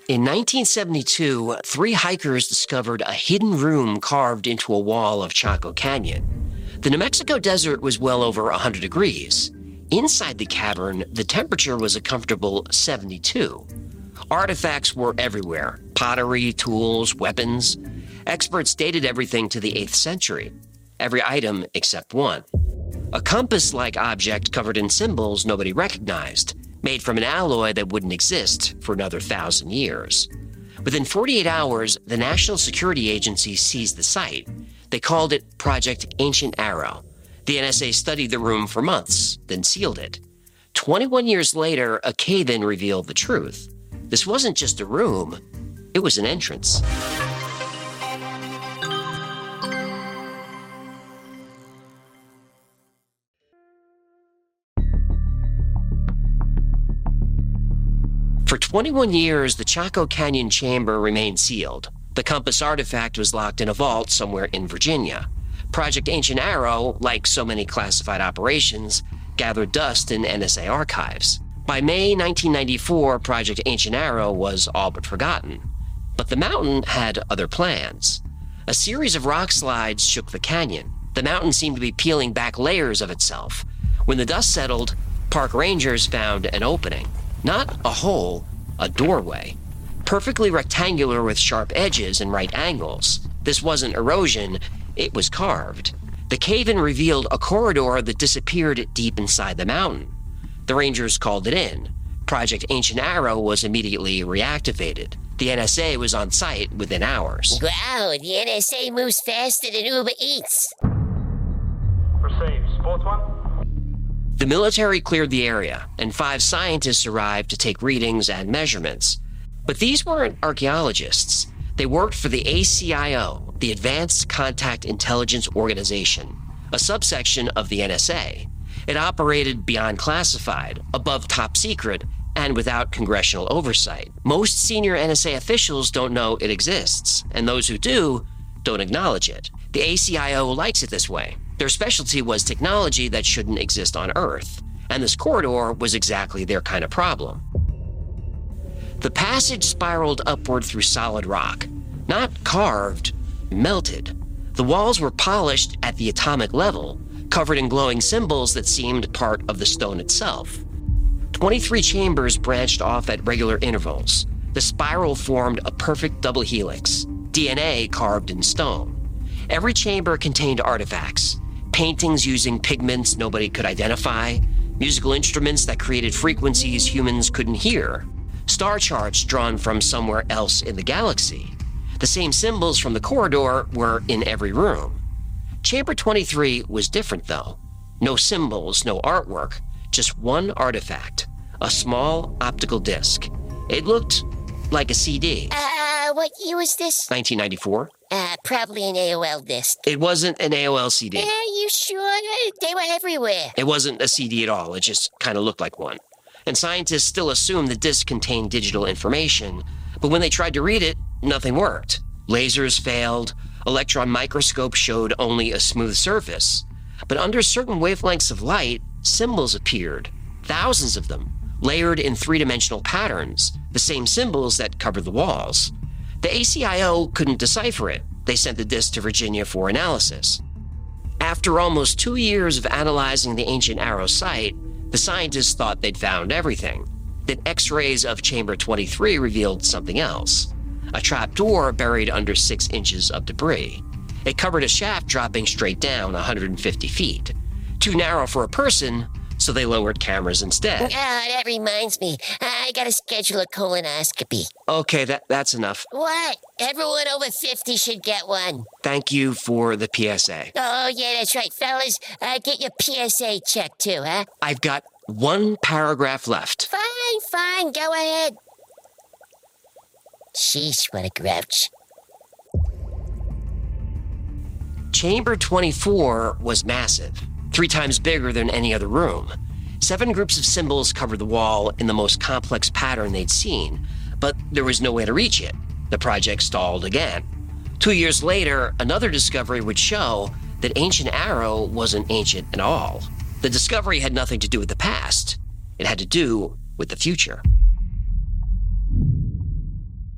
In 1972, 3 hikers discovered a hidden room carved into a wall of Chaco Canyon. The New Mexico desert was well over 100 degrees. Inside the cavern, the temperature was a comfortable 72. Artifacts were everywhere: pottery, tools, weapons. Experts dated everything to the 8th century. Every item except one. A compass-like object covered in symbols nobody recognized, made from an alloy that wouldn't exist for another 1,000 years. Within 48 hours, the National Security Agency seized the site. They called it Project Ancient Arrow. The NSA studied the room for months, then sealed it. 21 years later, a cave-in revealed the truth. This wasn't just a room, it was an entrance. For 21 years, the Chaco Canyon chamber remained sealed. The compass artifact was locked in a vault somewhere in Virginia. Project Ancient Arrow, like so many classified operations, gathered dust in NSA archives. By May 1994, Project Ancient Arrow was all but forgotten. But the mountain had other plans. A series of rock slides shook the canyon. The mountain seemed to be peeling back layers of itself. When the dust settled, park rangers found an opening. Not a hole, a doorway. Perfectly rectangular with sharp edges and right angles. This wasn't erosion, it was carved. The cave-in revealed a corridor that disappeared deep inside the mountain. The Rangers called it in. Project Ancient Arrow was immediately reactivated. The NSA was on site within hours. Wow, the NSA moves faster than Uber Eats. Received. Sports one? The military cleared the area, and 5 scientists arrived to take readings and measurements. But these weren't archaeologists. They worked for the ACIO, the Advanced Contact Intelligence Organization, a subsection of the NSA. It operated beyond classified, above top secret, and without congressional oversight. Most senior NSA officials don't know it exists, and those who do don't acknowledge it. The ACIO likes it this way. Their specialty was technology that shouldn't exist on Earth, and this corridor was exactly their kind of problem. The passage spiraled upward through solid rock, not carved, melted. The walls were polished at the atomic level, covered in glowing symbols that seemed part of the stone itself. 23 chambers branched off at regular intervals. The spiral formed a perfect double helix, DNA carved in stone. Every chamber contained artifacts, paintings using pigments nobody could identify, musical instruments that created frequencies humans couldn't hear, star charts drawn from somewhere else in the galaxy. The same symbols from the corridor were in every room. Chamber 23 was different, though. No symbols, no artwork, just one artifact, a small optical disc. It looked like a CD. What year was this? 1994. Probably an AOL disc. It wasn't an AOL CD. Yeah, you sure? They were everywhere. It wasn't a CD at all. It just kind of looked like one. And scientists still assumed the disc contained digital information, but when they tried to read it, nothing worked. Lasers failed. Electron microscopes showed only a smooth surface. But under certain wavelengths of light, symbols appeared. Thousands of them, layered in 3-dimensional patterns, the same symbols that covered the walls. The ACIO couldn't decipher it. They sent the disc to Virginia for analysis. After almost 2 years of analyzing the Ancient Arrow site, the scientists thought they'd found everything. Then X-rays of Chamber 23 revealed something else. A trapdoor buried under 6 inches of debris. It covered a shaft dropping straight down 150 feet. Too narrow for a person, so they lowered cameras instead. That reminds me. I gotta schedule a colonoscopy. Okay, that's enough. What? Everyone over 50 should get one. Thank you for the PSA. Oh, yeah, that's right. Fellas, get your PSA checked too, huh? I've got 1 paragraph left. Fine, go ahead. Sheesh, what a grouch. Chamber 24 was massive, 3 times bigger than any other room. 7 groups of symbols covered the wall in the most complex pattern they'd seen, but there was no way to reach it. The project stalled again. 2 years later, another discovery would show that Ancient Arrow wasn't ancient at all. The discovery had nothing to do with the past. It had to do with the future.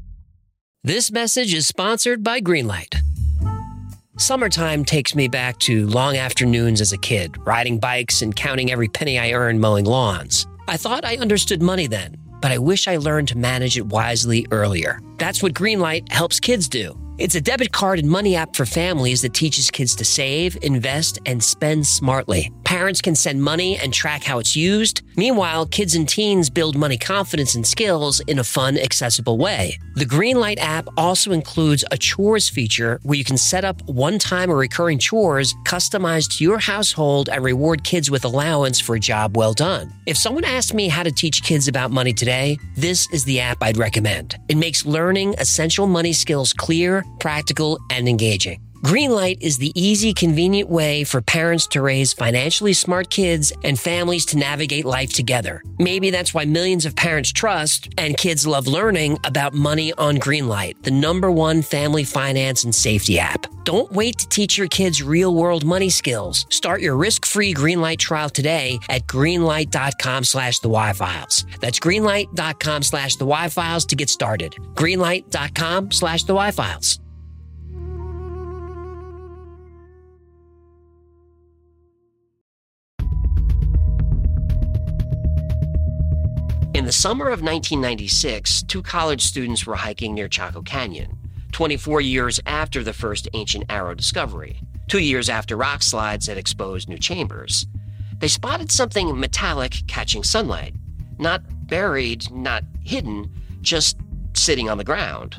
This message is sponsored by Greenlight. Summertime takes me back to long afternoons as a kid, riding bikes and counting every penny I earned mowing lawns. I thought I understood money then, but I wish I learned to manage it wisely earlier. That's what Greenlight helps kids do. It's a debit card and money app for families that teaches kids to save, invest, and spend smartly. Parents can send money and track how it's used. Meanwhile, kids and teens build money confidence and skills in a fun, accessible way. The Greenlight app also includes a chores feature where you can set up one-time or recurring chores customized to your household and reward kids with allowance for a job well done. If someone asked me how to teach kids about money today, this is the app I'd recommend. It makes learning essential money skills clear, practical, and engaging. Greenlight is the easy, convenient way for parents to raise financially smart kids and families to navigate life together. Maybe that's why millions of parents trust and kids love learning about money on Greenlight, the #1 family finance and safety app. Don't wait to teach your kids real-world money skills. Start your risk-free Greenlight trial today at greenlight.com/thewhyfiles. That's greenlight.com/thewhyfiles to get started. greenlight.com/thewhyfiles. In the summer of 1996, 2 college students were hiking near Chaco Canyon, 24 years after the first Ancient Arrow discovery, 2 years after rock slides had exposed new chambers. They spotted something metallic catching sunlight, not buried, not hidden, just sitting on the ground.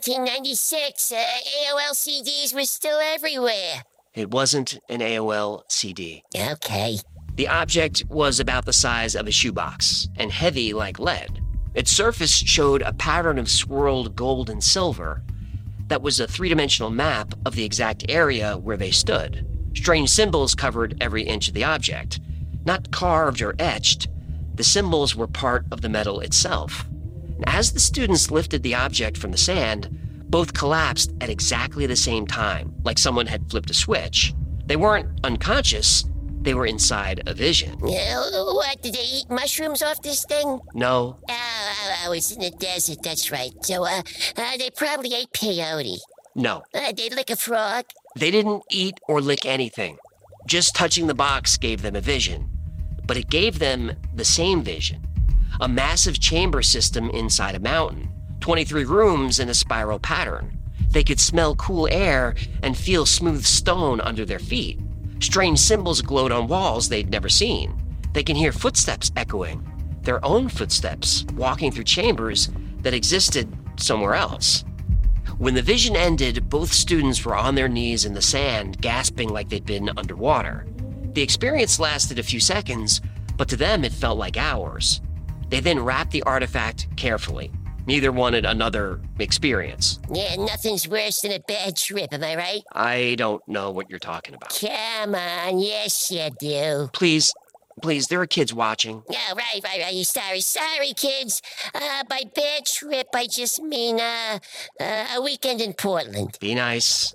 1996, AOL CDs were still everywhere. It wasn't an AOL CD. Okay. The object was about the size of a shoebox and heavy like lead. Its surface showed a pattern of swirled gold and silver that was a 3-dimensional map of the exact area where they stood. Strange symbols covered every inch of the object. Not carved or etched, the symbols were part of the metal itself. And as the students lifted the object from the sand, both collapsed at exactly the same time, like someone had flipped a switch. They weren't unconscious. They were inside a vision. What, did they eat mushrooms off this thing? No. I was in the desert, that's right. So, they probably ate peyote. No. They lick a frog? They didn't eat or lick anything. Just touching the box gave them a vision. But it gave them the same vision. A massive chamber system inside a mountain. 23 rooms in a spiral pattern. They could smell cool air and feel smooth stone under their feet. Strange symbols glowed on walls they'd never seen. They can hear footsteps echoing, their own footsteps walking through chambers that existed somewhere else. When the vision ended, both students were on their knees in the sand, gasping like they'd been underwater. The experience lasted a few seconds, but to them it felt like hours. They then wrapped the artifact carefully. Neither wanted another experience. Yeah, nothing's worse than a bad trip, am I right? I don't know what you're talking about. Come on, yes you do. Please, there are kids watching. Yeah, right. Sorry, kids. By bad trip, I just mean, a weekend in Portland. Be nice.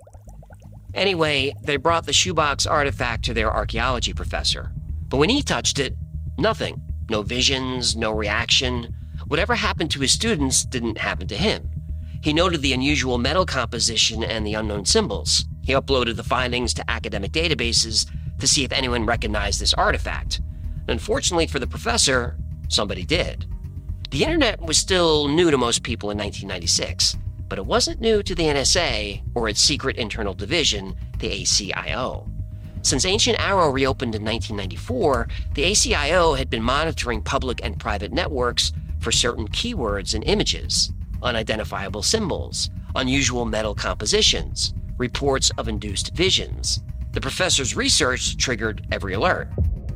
Anyway, they brought the shoebox artifact to their archaeology professor. But when he touched it, nothing. No visions, no reaction. Whatever happened to his students didn't happen to him. He noted the unusual metal composition and the unknown symbols. He uploaded the findings to academic databases to see if anyone recognized this artifact. Unfortunately for the professor, somebody did. The internet was still new to most people in 1996, but it wasn't new to the NSA or its secret internal division, the ACIO. Since Ancient Arrow reopened in 1994, the ACIO had been monitoring public and private networks for certain keywords and images, unidentifiable symbols, unusual metal compositions, reports of induced visions. The professor's research triggered every alert.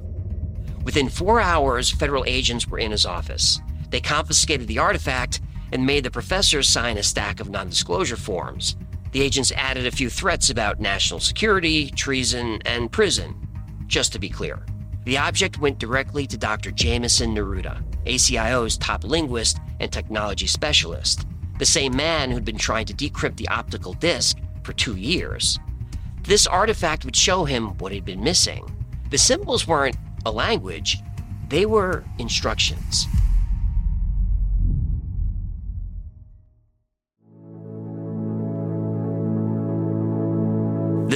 Within 4 hours, federal agents were in his office. They confiscated the artifact and made the professor sign a stack of non-disclosure forms. The agents added a few threats about national security, treason, and prison. Just to be clear, the object went directly to Dr. Jameson Neruda, ACIO's top linguist and technology specialist, the same man who'd been trying to decrypt the optical disc for 2 years. This artifact would show him what he'd been missing. The symbols weren't a language, they were instructions.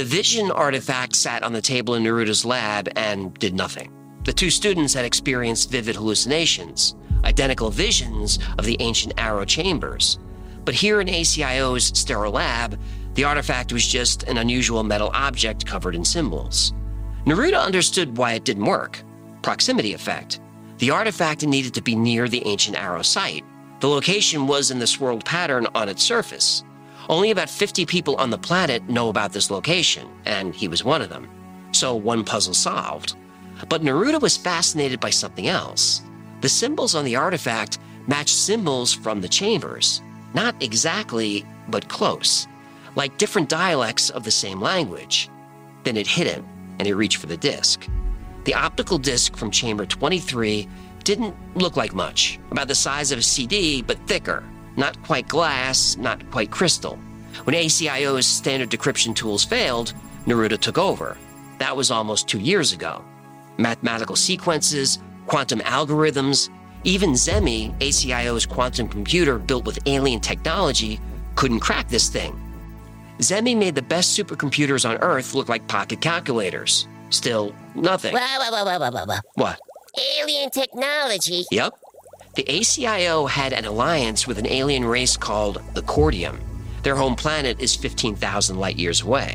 The vision artifact sat on the table in Neruda's lab and did nothing. The two students had experienced vivid hallucinations, identical visions of the ancient arrow chambers. But here in ACIO's sterile lab, the artifact was just an unusual metal object covered in symbols. Neruda understood why it didn't work. Proximity effect. The artifact needed to be near the ancient arrow site. The location was in the swirled pattern on its surface. Only about 50 people on the planet know about this location, and he was one of them. So one puzzle solved. But Neruda was fascinated by something else. The symbols on the artifact matched symbols from the chambers. Not exactly, but close. Like different dialects of the same language. Then it hit him, and he reached for the disc. The optical disc from chamber 23 didn't look like much. About the size of a CD, but thicker. Not quite glass, not quite crystal. When ACIO's standard decryption tools failed, Neruda took over. That was almost 2 years ago. Mathematical sequences, quantum algorithms, even Zemi, ACIO's quantum computer built with alien technology, couldn't crack this thing. Zemi made the best supercomputers on Earth look like pocket calculators. Still, nothing. Whoa. What? Alien technology? Yep. The ACIO had an alliance with an alien race called the Cordium. Their home planet is 15,000 light years away.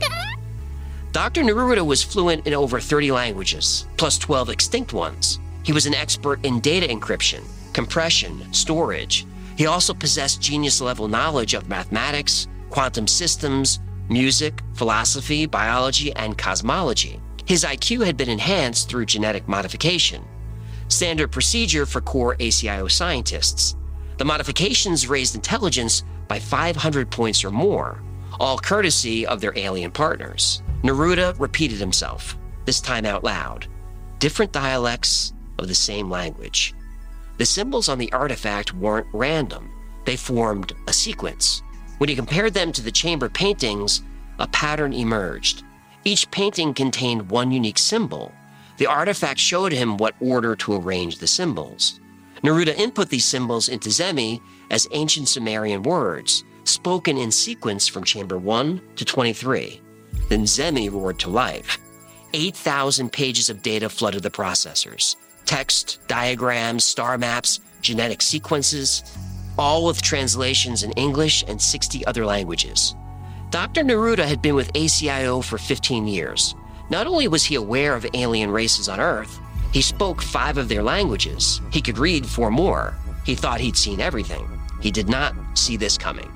Dr. Neruda was fluent in over 30 languages, plus 12 extinct ones. He was an expert in data encryption, compression, storage. He also possessed genius-level knowledge of mathematics, quantum systems, music, philosophy, biology, and cosmology. His IQ had been enhanced through genetic modification. Standard procedure for core ACIO scientists. The modifications raised intelligence by 500 points or more, all courtesy of their alien partners. Neruda repeated himself, this time out loud. Different dialects of the same language. The symbols on the artifact weren't random. They formed a sequence. When he compared them to the chamber paintings, a pattern emerged. Each painting contained one unique symbol. The artifact showed him what order to arrange the symbols. Neruda input these symbols into Zemi as ancient Sumerian words, spoken in sequence from chamber 1 to 23. Then Zemi roared to life. 8,000 pages of data flooded the processors. Text, diagrams, star maps, genetic sequences, all with translations in English and 60 other languages. Dr. Neruda had been with ACIO for 15 years. Not only was he aware of alien races on Earth, he spoke 5 of their languages. He could read 4 more. He thought he'd seen everything. He did not see this coming.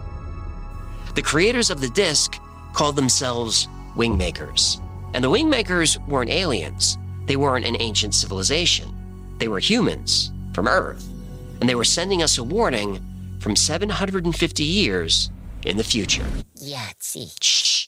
The creators of the disc called themselves Wingmakers. And the Wingmakers weren't aliens. They weren't an ancient civilization. They were humans from Earth. And they were sending us a warning from 750 years in the future. Yahtzee. Shh.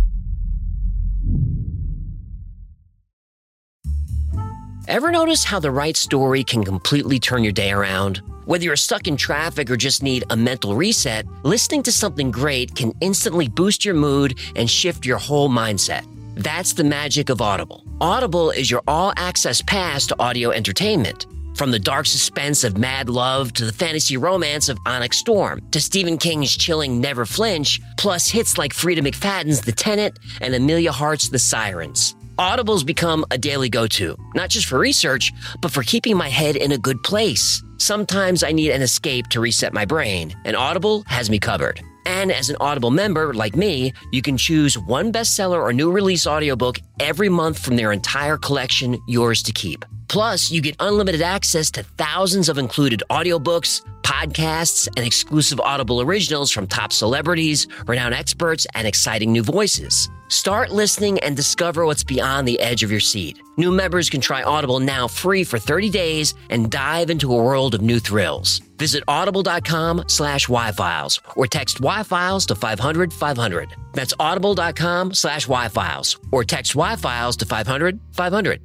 Ever notice how the right story can completely turn your day around? Whether you're stuck in traffic or just need a mental reset, listening to something great can instantly boost your mood and shift your whole mindset. That's the magic of Audible. Audible is your all-access pass to audio entertainment. From the dark suspense of Mad Love to the fantasy romance of Onyx Storm to Stephen King's chilling Never Flinch, plus hits like Frida McFadden's The Tenant and Amelia Hart's The Sirens. Audible's become a daily go-to, not just for research, but for keeping my head in a good place. Sometimes I need an escape to reset my brain, and Audible has me covered. And as an Audible member like me, you can choose one bestseller or new release audiobook every month from their entire collection, yours to keep. Plus, you get unlimited access to thousands of included audiobooks, podcasts, and exclusive Audible originals from top celebrities, renowned experts, and exciting new voices. Start listening and discover what's beyond the edge of your seat. New members can try Audible now free for 30 days and dive into a world of new thrills. Visit audible.com/Wi-Files or text Wi-Files to 500-500. That's audible.com/Wi-Files or text Wi-Files to 500-500.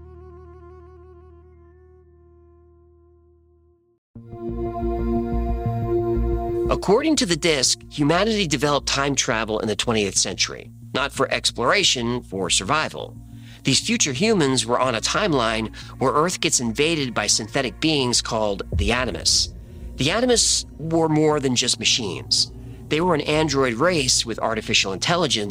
According to the disc, humanity developed time travel in the 20th century, not for exploration, for survival. These future humans were on a timeline where Earth gets invaded by synthetic beings called the Animus. The Animus were more than just machines. They were an android race with artificial intelligence,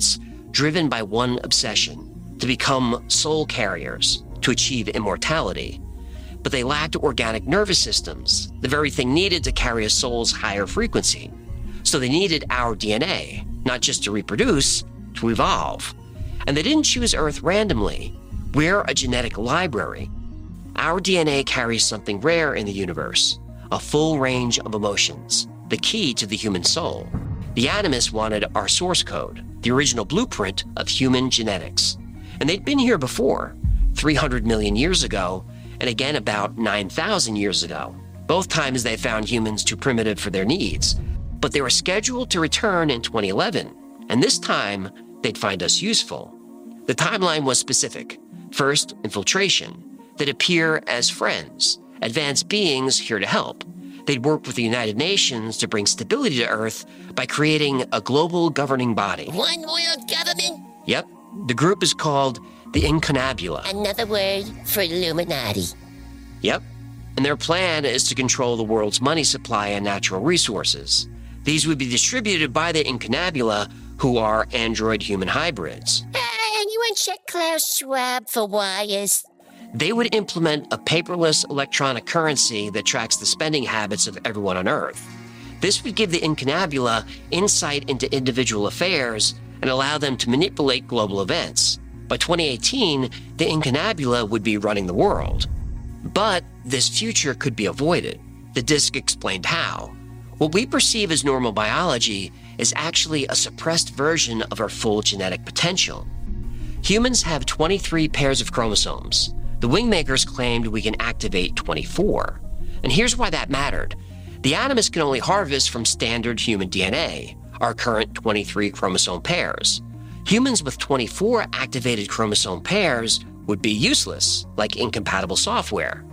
driven by one obsession: to become soul carriers, to achieve immortality. But they lacked organic nervous systems, the very thing needed to carry a soul's higher frequency. So they needed our DNA, not just to reproduce, to evolve. And they didn't choose Earth randomly. We're a genetic library. Our DNA carries something rare in the universe: a full range of emotions, the key to the human soul. The Animus wanted our source code, the original blueprint of human genetics. And they'd been here before, 300 million years ago, and again about 9,000 years ago. Both times they found humans too primitive for their needs, but they were scheduled to return in 2011, and this time they'd find us useful. The timeline was specific. First, infiltration. They'd appear as friends, advanced beings here to help. They'd work with the United Nations to bring stability to Earth by creating a global governing body. One world government? Yep. The group is called the Incunabula. Another word for Illuminati. Yep. And their plan is to control the world's money supply and natural resources. These would be distributed by the Incunabula, who are android-human hybrids. Anyone check Klaus Schwab for wires? They would implement a paperless electronic currency that tracks the spending habits of everyone on Earth. This would give the Incunabula insight into individual affairs and allow them to manipulate global events. By 2018, the Incunabula would be running the world. But this future could be avoided. The disc explained how. What we perceive as normal biology is actually a suppressed version of our full genetic potential. Humans have 23 pairs of chromosomes. The Wingmakers claimed we can activate 24. And here's why that mattered. The Animus can only harvest from standard human DNA, our current 23 chromosome pairs. Humans with 24 activated chromosome pairs would be useless, like incompatible software.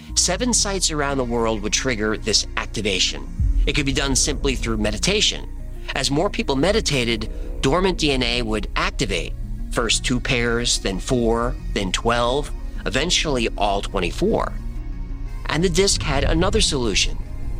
7 sites around the world would trigger this activation. It could be done simply through meditation. As more people meditated, dormant DNA would activate. First 2 pairs, then 4, then 12, eventually all 24. And the disc had another solution.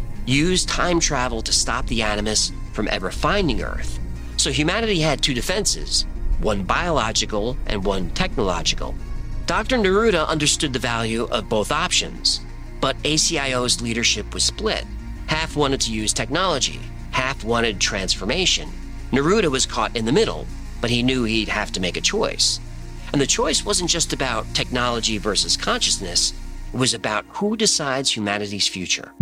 Use time travel to stop the Animus from ever finding Earth. So humanity had 2 defenses, one biological and one technological. Dr. Neruda understood the value of both options, but ACIO's leadership was split. Half wanted to use technology, half wanted transformation. Neruda was caught in the middle, but he knew he'd have to make a choice. And the choice wasn't just about technology versus consciousness, it was about who decides humanity's future.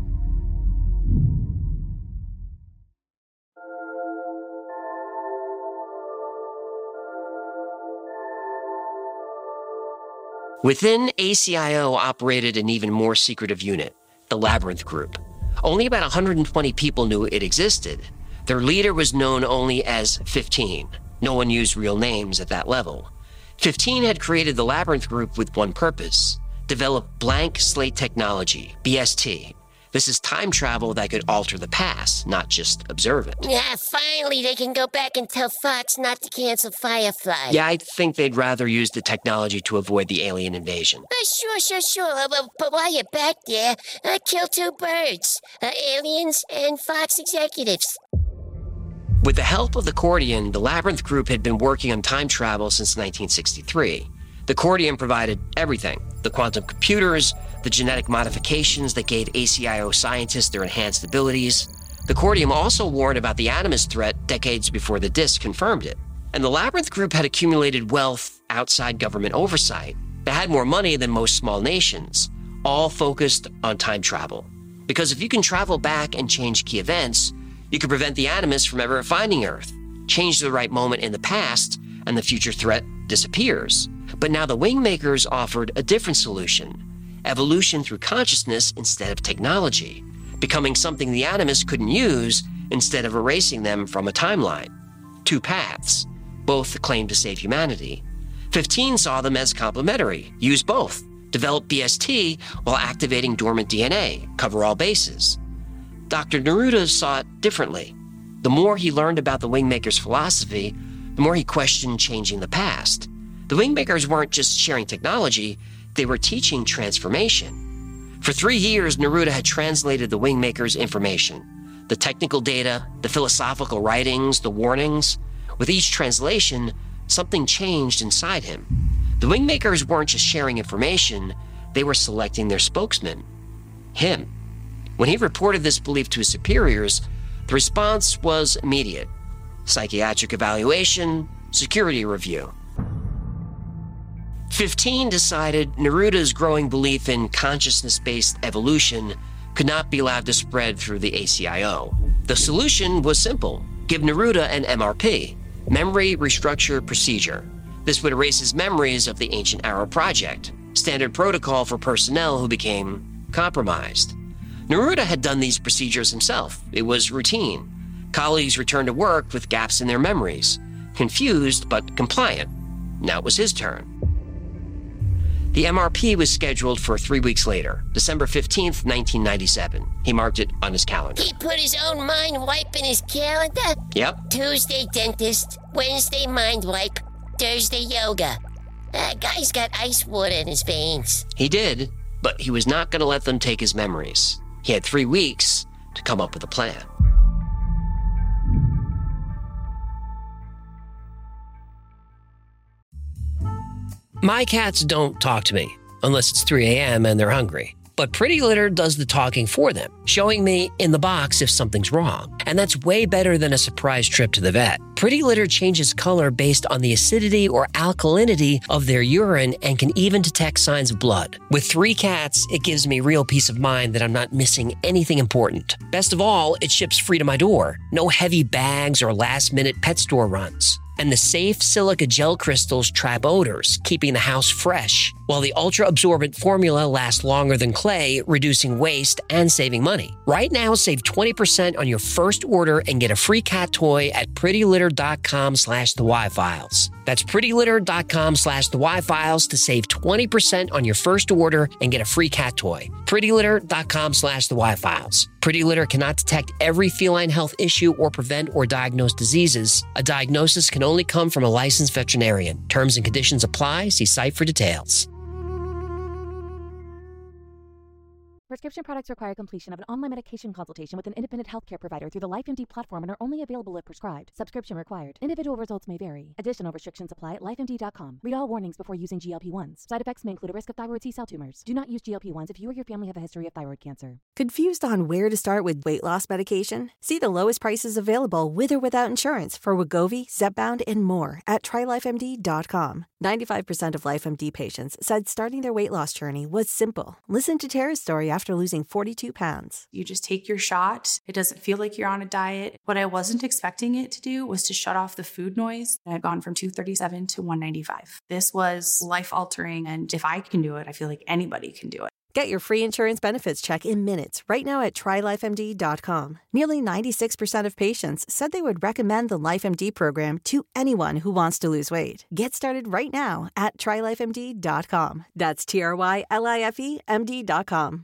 Within ACIO operated an even more secretive unit, the Labyrinth Group. Only about 120 people knew it existed. Their leader was known only as 15. No one used real names at that level. 15 had created the Labyrinth Group with one purpose: develop blank slate technology, BST. This is time travel that could alter the past, not just observe it. Yeah, finally they can go back and tell Fox not to cancel Firefly. Yeah, I think they'd rather use the technology to avoid the alien invasion. Sure. But while you're back there, kill 2 birds. Aliens and Fox executives. With the help of the Cordian, the Labyrinth Group had been working on time travel since 1963. The Cordian provided everything: the quantum computers, the genetic modifications that gave ACIO scientists their enhanced abilities. The Cordium also warned about the Animus threat decades before the disc confirmed it. And the Labyrinth Group had accumulated wealth outside government oversight. They had more money than most small nations, all focused on time travel. Because if you can travel back and change key events, you can prevent the Animus from ever finding Earth, change the right moment in the past, and the future threat disappears. But now the Wingmakers offered a different solution: evolution through consciousness instead of technology, becoming something the Animus couldn't use instead of erasing them from a timeline. 2 paths, both claimed to save humanity. 15 saw them as complementary: use both, develop BST while activating dormant DNA, cover all bases. Dr. Neruda saw it differently. The more he learned about the Wingmakers' philosophy, the more he questioned changing the past. The Wingmakers weren't just sharing technology, they were teaching transformation. For 3 years, Neruda had translated the Wingmakers' information: the technical data, the philosophical writings, the warnings. With each translation, something changed inside him. The Wingmakers weren't just sharing information, they were selecting their spokesman, him. When he reported this belief to his superiors, the response was immediate. Psychiatric evaluation, security review. 15 decided Neruda's growing belief in consciousness-based evolution could not be allowed to spread through the ACIO. The solution was simple. Give Neruda an MRP, Memory Restructure Procedure. This would erase his memories of the Ancient Arrow Project, standard protocol for personnel who became compromised. Neruda had done these procedures himself. It was routine. Colleagues returned to work with gaps in their memories, confused but compliant. Now it was his turn. The MRP was scheduled for 3 weeks later, December 15th, 1997. He marked it on his calendar. He put his own mind wipe in his calendar? Yep. Tuesday, dentist. Wednesday, mind wipe. Thursday, yoga. That guy's got ice water in his veins. He did, but he was not going to let them take his memories. He had 3 weeks to come up with a plan. My cats don't talk to me unless it's 3 a.m. and they're hungry. But Pretty Litter does the talking for them, showing me in the box if something's wrong. And that's way better than a surprise trip to the vet. Pretty Litter changes color based on the acidity or alkalinity of their urine and can even detect signs of blood. With 3 cats, it gives me real peace of mind that I'm not missing anything important. Best of all, it ships free to my door. No heavy bags or last-minute pet store runs. And the safe silica gel crystals trap odors, keeping the house fresh, while the ultra-absorbent formula lasts longer than clay, reducing waste and saving money. Right now, save 20% on your first order and get a free cat toy at prettylitter.com/thewhyfiles. That's prettylitter.com/thewhyfiles to save 20% on your first order and get a free cat toy. prettylitter.com/thewhyfiles. Pretty Litter cannot detect every feline health issue or prevent or diagnose diseases. A diagnosis can only come from a licensed veterinarian. Terms and conditions apply. See site for details. Prescription products require completion of an online medication consultation with an independent healthcare provider through the LifeMD platform and are only available if prescribed. Subscription required. Individual results may vary. Additional restrictions apply at lifemd.com. Read all warnings before using GLP-1s. Side effects may include a risk of thyroid T-cell tumors. Do not use GLP-1s if you or your family have a history of thyroid cancer. Confused on where to start with weight loss medication? See the lowest prices available with or without insurance for Wegovy, Zepbound, and more at TryLifeMD.com. 95% of LifeMD patients said starting their weight loss journey was simple. Listen to Tara's story after losing 42 pounds. You just take your shot. It doesn't feel like you're on a diet. What I wasn't expecting it to do was to shut off the food noise. I had gone from 237 to 195. This was life-altering, and if I can do it, I feel like anybody can do it. Get your free insurance benefits check in minutes right now at TryLifeMD.com. Nearly 96% of patients said they would recommend the LifeMD program to anyone who wants to lose weight. Get started right now at TryLifeMD.com. That's TryLifeMD.com.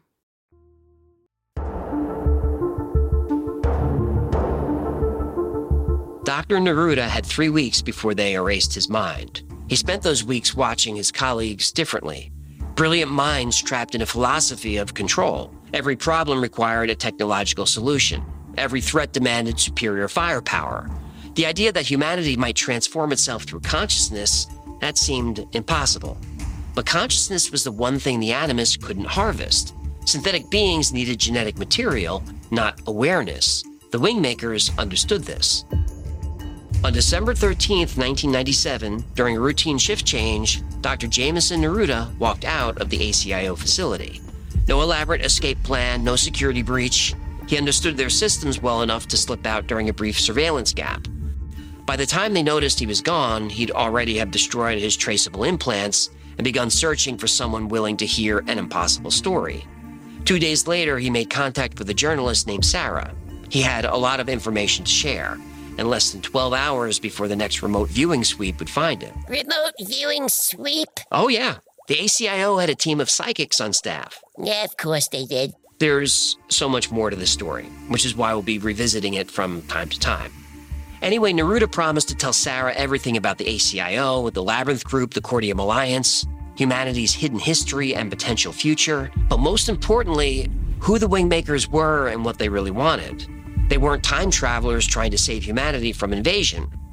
Dr. Neruda had 3 weeks before they erased his mind. He spent those weeks watching his colleagues differently. Brilliant minds trapped in a philosophy of control. Every problem required a technological solution. Every threat demanded superior firepower. The idea that humanity might transform itself through consciousness, that seemed impossible. But consciousness was the one thing the animists couldn't harvest. Synthetic beings needed genetic material, not awareness. The Wingmakers understood this. On December 13th, 1997, during a routine shift change, Dr. Jameson Neruda walked out of the ACIO facility. No elaborate escape plan, no security breach. He understood their systems well enough to slip out during a brief surveillance gap. By the time they noticed he was gone, he'd already have destroyed his traceable implants and begun searching for someone willing to hear an impossible story. 2 days later, he made contact with a journalist named Sarah. He had a lot of information to share, and less than 12 hours before the next remote viewing sweep would find him. Remote viewing sweep? Oh, yeah. The ACIO had a team of psychics on staff. Yeah, of course they did. There's so much more to this story, which is why we'll be revisiting it from time to time. Anyway, Neruda promised to tell Sarah everything about the ACIO, the Labyrinth Group, the Cordium Alliance, humanity's hidden history and potential future, but most importantly, who the Wingmakers were and what they really wanted. They weren't time travelers trying to save humanity from invasion.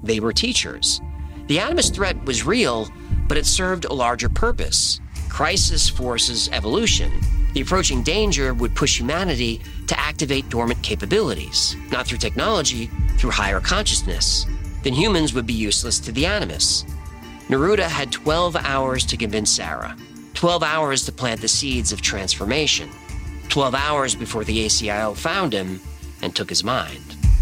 They were teachers. The Animus threat was real, but it served a larger purpose. Crisis forces evolution. The approaching danger would push humanity to activate dormant capabilities, not through technology, through higher consciousness. Then humans would be useless to the Animus. Neruda had 12 hours to convince Sarah, 12 hours to plant the seeds of transformation, 12 hours before the ACIO found him and took his mind.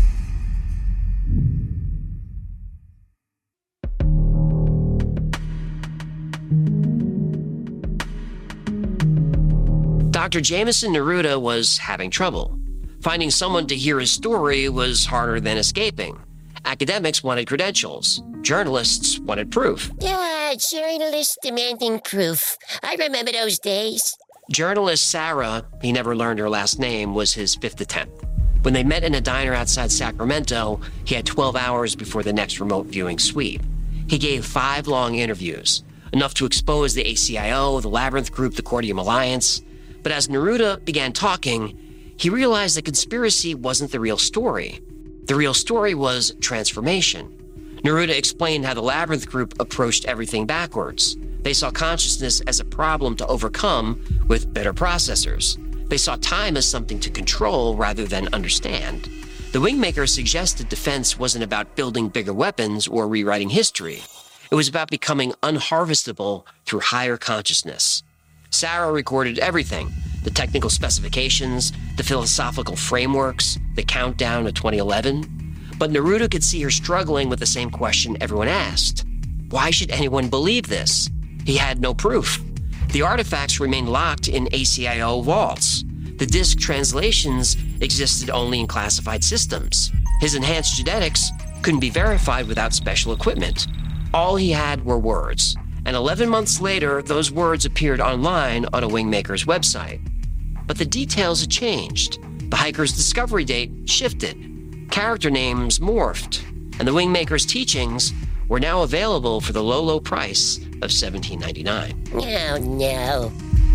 Dr. Jameson Neruda was having trouble. Finding someone to hear his story was harder than escaping. Academics wanted credentials. Journalists wanted proof. Yeah, journalists demanding proof. I remember those days. Journalist Sarah, he never learned her last name, was his fifth attempt. When they met in a diner outside Sacramento, he had 12 hours before the next remote viewing sweep. He gave 5 long interviews, enough to expose the ACIO, the Labyrinth Group, the Cordium Alliance. But as Neruda began talking, he realized the conspiracy wasn't the real story. The real story was transformation. Neruda explained how the Labyrinth Group approached everything backwards. They saw consciousness as a problem to overcome with better processors. They saw time as something to control rather than understand. The Wingmaker suggested defense wasn't about building bigger weapons or rewriting history. It was about becoming unharvestable through higher consciousness. Sarah recorded everything: the technical specifications, the philosophical frameworks, the countdown to 2011. But Neruda could see her struggling with the same question everyone asked. Why should anyone believe this? He had no proof. The artifacts remained locked in ACIO vaults. The disk translations existed only in classified systems. His enhanced genetics couldn't be verified without special equipment. All he had were words. And 11 months later, those words appeared online on a Wingmaker's website. But the details had changed. The hiker's discovery date shifted. Character names morphed. And the Wingmaker's teachings were now available for the low price of $17.99. Oh, no.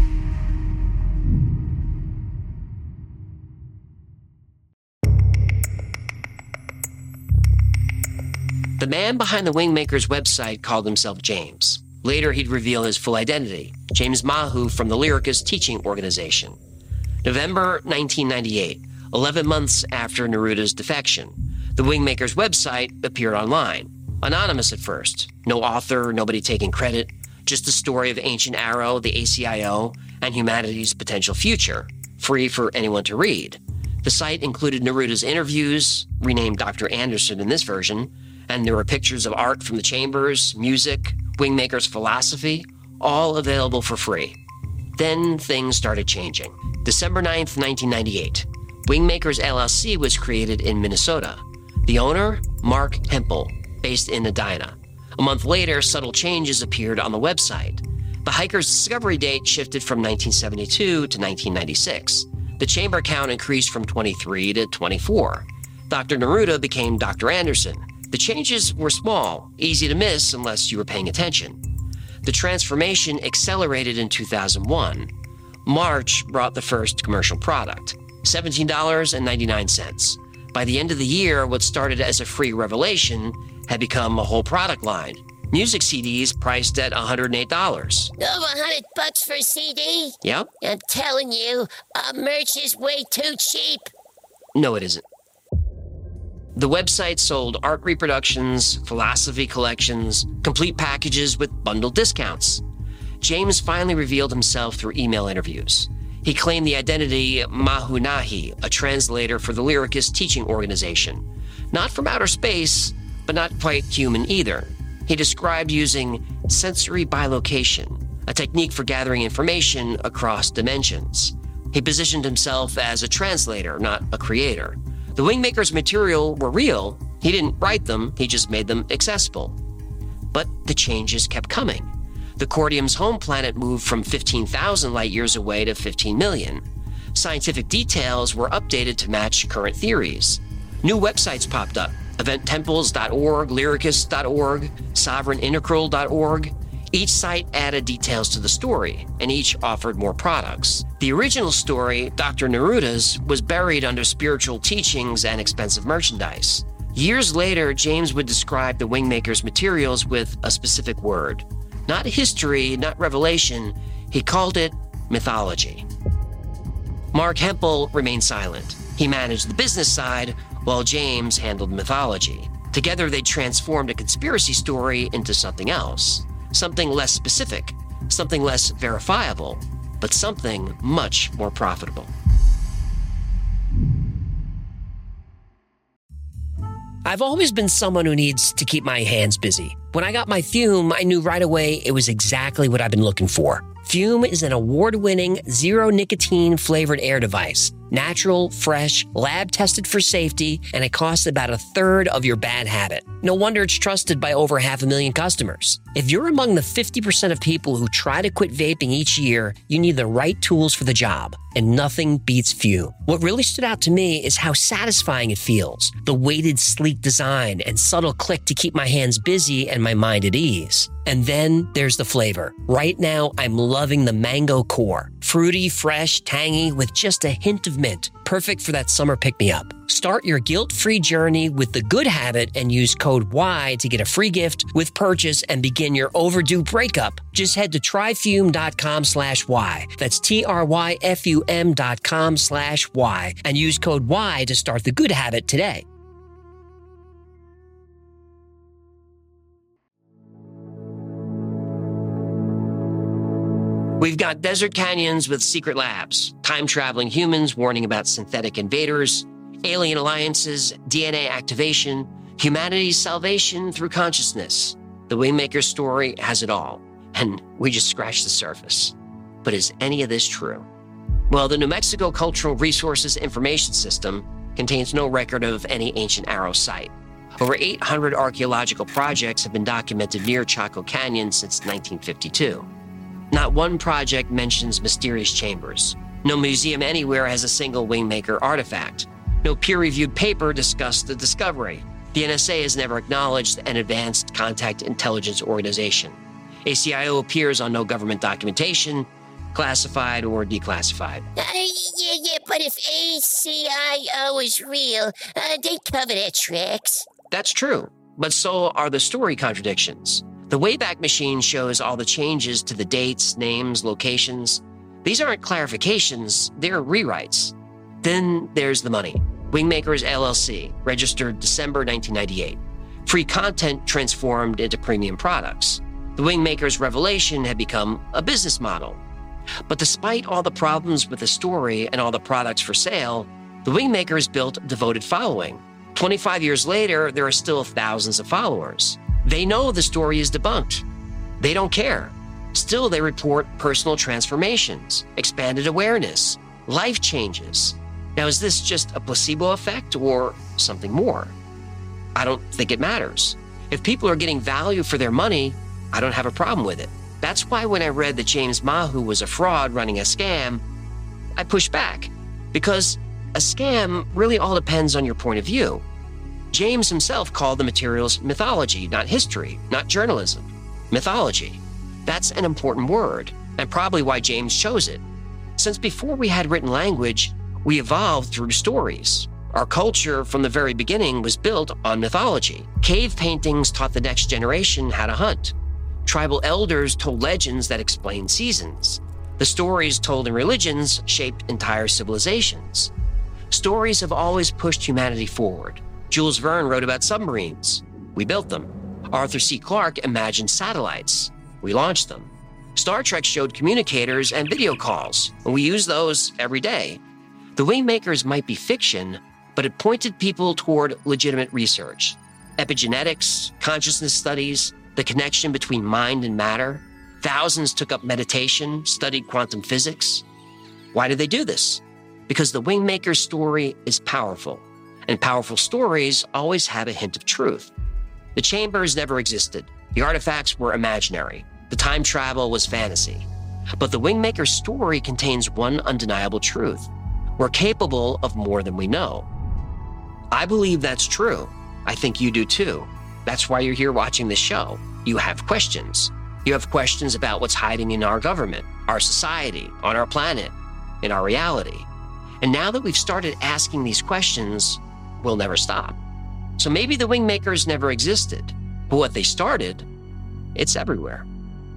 The man behind the Wingmaker's website called himself James. Later, he'd reveal his full identity, James Mahu from the Lyricus Teaching Organization. November 1998, 11 months after Neruda's defection, the Wingmaker's website appeared online. Anonymous at first. No author, nobody taking credit. Just the story of Ancient Arrow, the ACIO, and humanity's potential future. Free for anyone to read. The site included Neruda's interviews, renamed Dr. Anderson in this version, and there were pictures of art from the chambers, music, Wingmaker's philosophy, all available for free. Then things started changing. December 9th, 1998. Wingmakers LLC was created in Minnesota. The owner, Mark Hempel, based in Edina. A month later, subtle changes appeared on the website. The hiker's discovery date shifted from 1972 to 1996. The chamber count increased from 23 to 24. Dr. Neruda became Dr. Anderson. The changes were small, easy to miss unless you were paying attention. The transformation accelerated in 2001. March brought the first commercial product, $17.99. By the end of the year, what started as a free revelation had become a whole product line. Music CDs priced at $108. Over $100 for a CD? Yep. I'm telling you, our merch is way too cheap. No, it isn't. The website sold art reproductions, philosophy collections, complete packages with bundled discounts. James finally revealed himself through email interviews. He claimed the identity Mahu Nahi, a translator for the Lyricus Teaching Organization. Not from outer space, but not quite human either. He described using sensory bilocation, a technique for gathering information across dimensions. He positioned himself as a translator, not a creator. The Wingmaker's material were real. He didn't write them, he just made them accessible. But the changes kept coming. The Cordium's home planet moved from 15,000 light-years away to 15 million. Scientific details were updated to match current theories. New websites popped up: eventtemples.org, lyricus.org, sovereigntintegral.org. Each site added details to the story, and each offered more products. The original story, Dr. Neruda's, was buried under spiritual teachings and expensive merchandise. Years later, James would describe the Wingmaker's materials with a specific word. Not history, not revelation. He called it mythology. Mark Hempel remained silent. He managed the business side, while James handled mythology. Together, they transformed a conspiracy story into something else. Something less specific, something less verifiable, but something much more profitable. I've always been someone who needs to keep my hands busy. When I got my Fume, I knew right away it was exactly what I've been looking for. Fume is an award-winning, zero-nicotine flavored air device. Natural, fresh, lab-tested for safety, and it costs about a third of your bad habit. No wonder it's trusted by over 500,000 customers. If you're among the 50% of people who try to quit vaping each year, you need the right tools for the job, and nothing beats Fume. What really stood out to me is how satisfying it feels. The weighted, sleek design and subtle click to keep my hands busy and my mind at ease. And then there's the flavor. Right now, I'm loving the Mango Core. Fruity, fresh, tangy, with just a hint of mint. Perfect for that summer pick-me-up. Start your guilt-free journey with The Good Habit and use code Y to get a free gift with purchase and begin your overdue breakup. Just head to tryfume.com/Y. That's TRYFUM.com/Y and use code Y to start The Good Habit today. We've got desert canyons with secret labs, time-traveling humans warning about synthetic invaders, alien alliances, DNA activation, humanity's salvation through consciousness. The Wingmaker story has it all, and we just scratched the surface. But is any of this true? Well, the New Mexico Cultural Resources Information System contains no record of any ancient arrow site. Over 800 archaeological projects have been documented near Chaco Canyon since 1952. Not one project mentions mysterious chambers. No museum anywhere has a single Wingmaker artifact. No peer-reviewed paper discussed the discovery. The NSA has never acknowledged an advanced contact intelligence organization. ACIO appears on no government documentation, classified or declassified. Yeah, but if ACIO is real, they'd cover their tracks. That's true, but so are the story contradictions. The Wayback Machine shows all the changes to the dates, names, locations. These aren't clarifications, they're rewrites. Then there's the money. Wingmakers LLC, registered December 1998. Free content transformed into premium products. The Wingmakers revelation had become a business model. But despite all the problems with the story and all the products for sale, the Wingmakers built a devoted following. 25 years later, there are still thousands of followers. They know the story is debunked. They don't care. Still, they report personal transformations, expanded awareness, life changes. Now, is this just a placebo effect or something more? I don't think it matters. If people are getting value for their money, I don't have a problem with it. That's why when I read that James Mahu was a fraud running a scam, I pushed back. Because a scam really all depends on your point of view. James himself called the materials mythology, not history, not journalism. Mythology. That's an important word, and probably why James chose it. Since before we had written language, we evolved through stories. Our culture from the very beginning was built on mythology. Cave paintings taught the next generation how to hunt. Tribal elders told legends that explained seasons. The stories told in religions shaped entire civilizations. Stories have always pushed humanity forward. Jules Verne wrote about submarines. We built them. Arthur C. Clarke imagined satellites. We launched them. Star Trek showed communicators and video calls, and we use those every day. The Wingmakers might be fiction, but it pointed people toward legitimate research. Epigenetics, consciousness studies, the connection between mind and matter. Thousands took up meditation, studied quantum physics. Why did they do this? Because the Wingmaker's story is powerful. And powerful stories always have a hint of truth. The chambers never existed. The artifacts were imaginary. The time travel was fantasy. But the Wingmaker's story contains one undeniable truth. We're capable of more than we know. I believe that's true. I think you do too. That's why you're here watching this show. You have questions. You have questions about what's hiding in our government, our society, on our planet, in our reality. And now that we've started asking these questions, we'll never stop. So So maybe the Wingmakers never existed, but what they started, it's everywhere.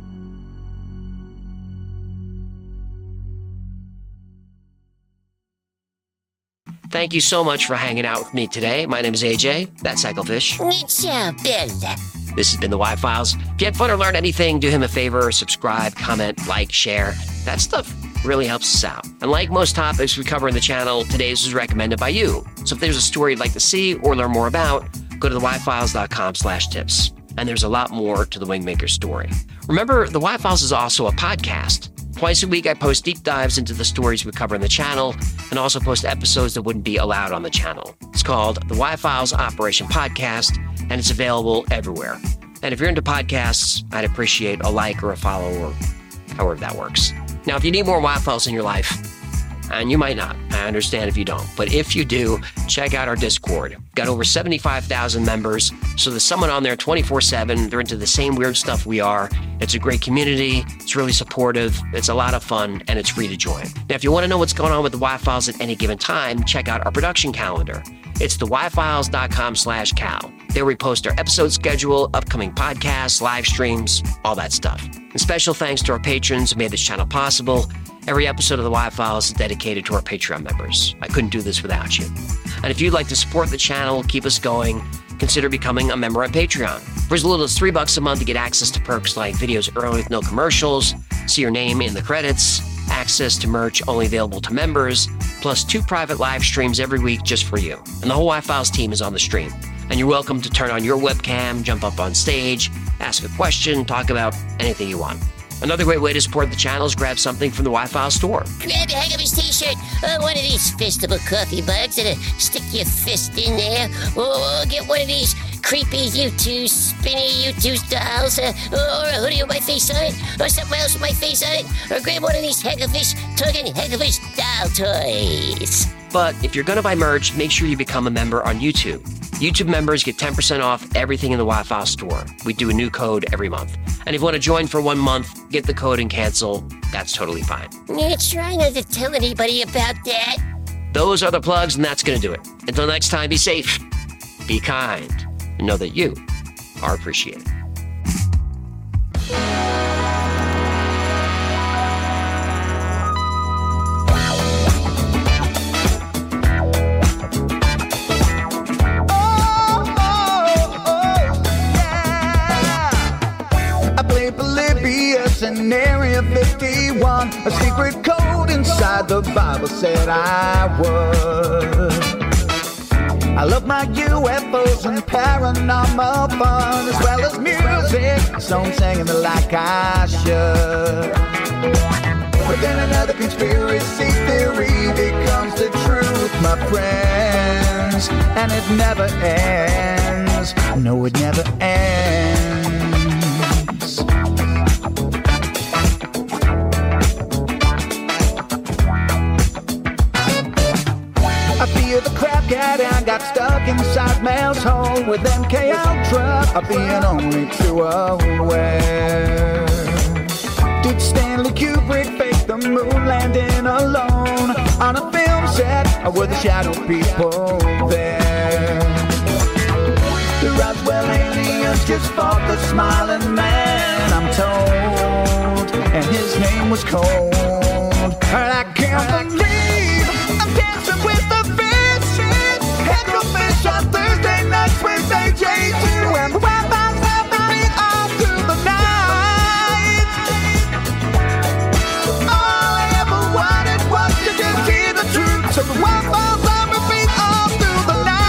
Thank you so much for hanging out with me today. My name is AJ. That's Cyclefish. Ciao, Bella. This has been the Y-Files. If you had fun or learned anything, do him a favor, subscribe, comment, like, share. That stuff really helps us out. And like most topics we cover in the channel, today's was recommended by you. So if there's a story you'd like to see or learn more about, go to theyfiles.com/tips. And there's a lot more to the Wingmaker story. Remember, the Y-Files is also a podcast. Twice a week, I post deep dives into the stories we cover in the channel and also post episodes that wouldn't be allowed on the channel. It's called the Y-Files Operation Podcast, and it's available everywhere. And if you're into podcasts, I'd appreciate a like or a follow or however that works. Now, if you need more Y-Files in your life, and you might not, I understand if you don't, but if you do, check out our Discord. Got over 75,000 members, so there's someone on there 24/7. They're into the same weird stuff we are. It's a great community. It's really supportive. It's a lot of fun, and it's free to join. Now, if you want to know what's going on with the Y-Files at any given time, check out our production calendar. It's theyfiles.com/cal. There we post our episode schedule, upcoming podcasts, live streams, all that stuff. And special thanks to our patrons who made this channel possible. Every episode of the Y-Files is dedicated to our Patreon members. I couldn't do this without you. And if you'd like to support the channel, keep us going, consider becoming a member on Patreon. For as little as $3 a month, you get access to perks like videos early with no commercials, see your name in the credits, access to merch only available to members, plus 2 private live streams every week just for you. And the whole Y-Files team is on the stream. And you're welcome to turn on your webcam, jump up on stage, ask a question, talk about anything you want. Another great way to support the channel is grab something from the Y-Files store. Grab a Haggis t-shirt, one of these festival coffee mugs, and stick your fist in there. Or get one of these creepy U2 spinny U2 dolls, or a hoodie with my face on it, or something else with my face on it, or grab one of these Haggis tugging Haggis doll toys. But if you're going to buy merch, make sure you become a member on YouTube. YouTube members get 10% off everything in the Y-Files store. We do a new code every month. And if you want to join for 1 month, get the code and cancel. That's totally fine. Try not to tell anybody about that. Those are the plugs, and that's going to do it. Until next time, be safe, be kind, and know that you are appreciated. In Area 51, a secret code inside the Bible said I would. I love my UFOs and paranormal fun, as well as music, so I'm singing it like I should. But then another conspiracy theory becomes the truth, my friends, and it never ends. No, it never ends. I fear the crap cat and got stuck inside Mel's hole with MK Ultra. I'm being only too aware. Did Stanley Kubrick fake the moon landing alone on a film set, or were the shadow people there? The Roswell aliens just fought the smiling man, I'm told, and his name was Cold. And I can't believe I'm dancing with the fishes. Hecklefish on Thursday nights with AJ2, and the Wi-Fi's have the beat all through the night. All I ever wanted was to just hear the truth, so the Wi-Fi's have the beat all through the night.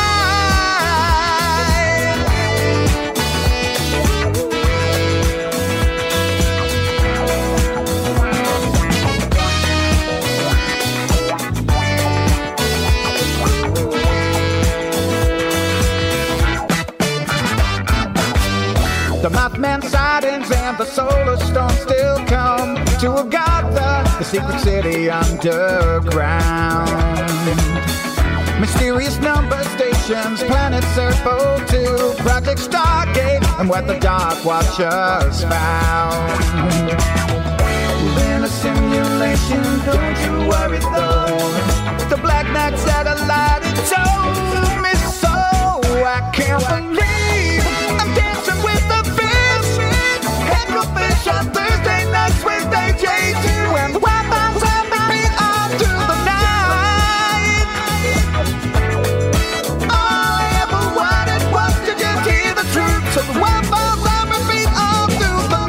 The Mothman sightings and the solar storm still come to Agartha, the secret city underground. Mysterious number stations, planet Serpo 2, Project Stargate, and what the Dark Watchers found. In a simulation, don't you worry though. The Black Knight satellite, it told me so. I can't believe I'm dancing with the fish. Hecklefish on Thursday nights, Wednesday J2, and the Wi-Fi's on repeat all through the night. All I ever wanted was to just hear the truth, so the Wi-Fi's on repeat all through the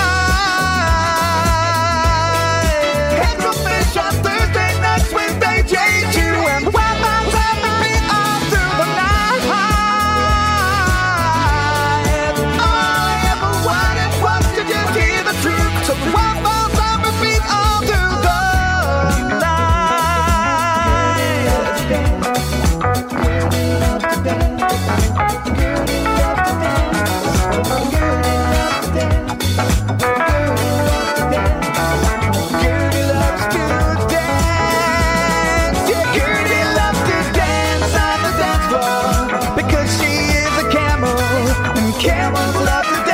night. Hecklefish on Thursday nights, Wednesday J2, and the Wi-Fi's on repeat all through the night. All I ever wanted was to just hear the truth, so the Wi-Fi's on repeat all through the Gertie loves to dance. Yeah, Gertie loves to dance on the dance floor because she is a camel, and camels love to